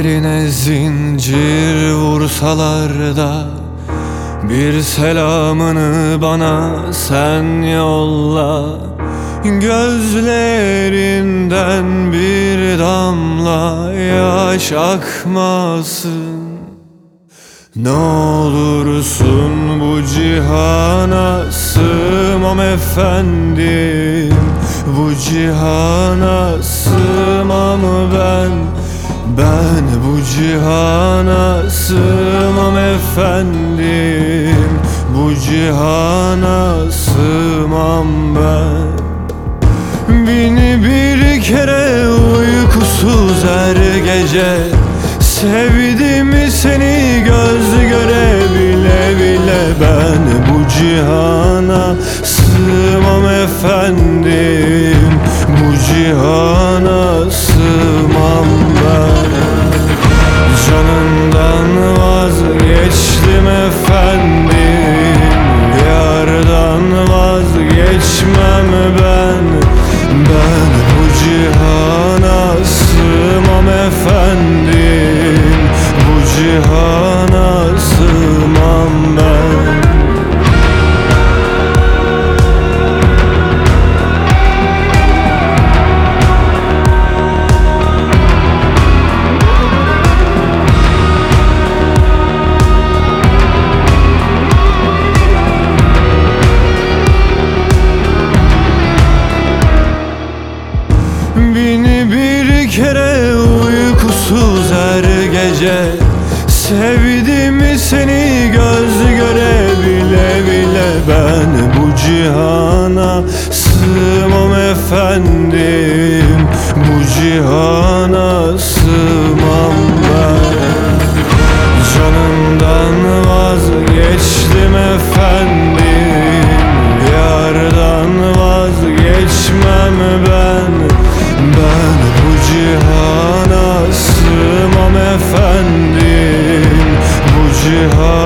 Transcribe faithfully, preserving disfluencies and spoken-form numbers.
Ellerine zincir vursalar da bir selamını bana sen yolla. Gözlerinden bir damla yaş akmasın. Ne olursun bu cihana sığmam efendim, bu cihana sığmam ben. Ben bu cihana sığmam efendim, bu cihana sığmam ben. Bin bir kere uykusuz her gece sevdim seni göz göre bile bile. Ben bu cihana sığmam efendim, bu cihana sığmam ben. Canımdan vazgeçtim efendim, yardan vazgeçmem ben. Ben bu cihana sığmam efendim, bu cihana sığmam ben. Bin bir kere uykusuz her gece sevdim seni göz göre bile bile. Ben bu cihana sığmam efendim, bu cihana sığmam ben. Canımdan vazgeçtim efendim, yardan vazgeçmem ben. Ben bu cihana sığmam efendim, bu cihana